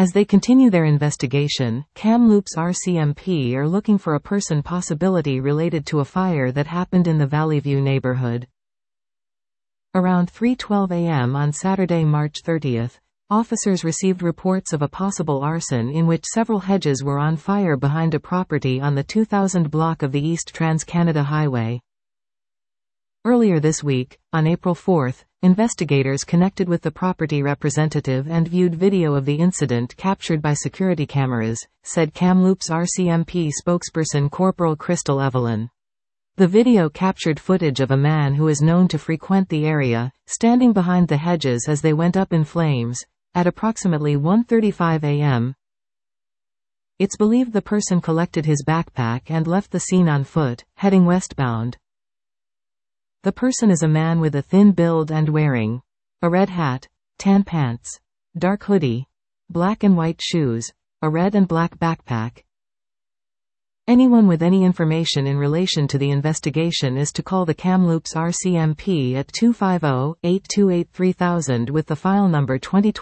As they continue their investigation, Kamloops RCMP are looking for a person possibility related to a fire that happened in the Valleyview neighborhood. Around 3:12 a.m. on Saturday, March 30, officers received reports of a possible arson in which several hedges were on fire behind a property on the 2000 block of the East Trans-Canada Highway. Earlier this week, on April 4, investigators connected with the property representative and viewed video of the incident captured by security cameras, said Kamloops RCMP spokesperson Corporal Crystal Evelyn. The video captured footage of a man who is known to frequent the area, standing behind the hedges as they went up in flames. At approximately 1:35 a.m., it's believed the person collected his backpack and left the scene on foot, heading westbound. The person is a man with a thin build and wearing a red hat, tan pants, dark hoodie, black and white shoes, a red and black backpack. Anyone with any information in relation to the investigation is to call the Kamloops RCMP at 250-828-3000 with the file number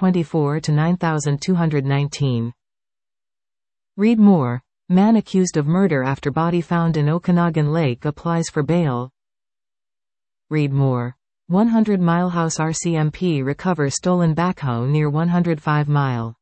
2024-9219. Read more. Man accused of murder after body found in Okanagan Lake applies for bail. Read more. 100 Mile House RCMP recover stolen backhoe near 105 Mile.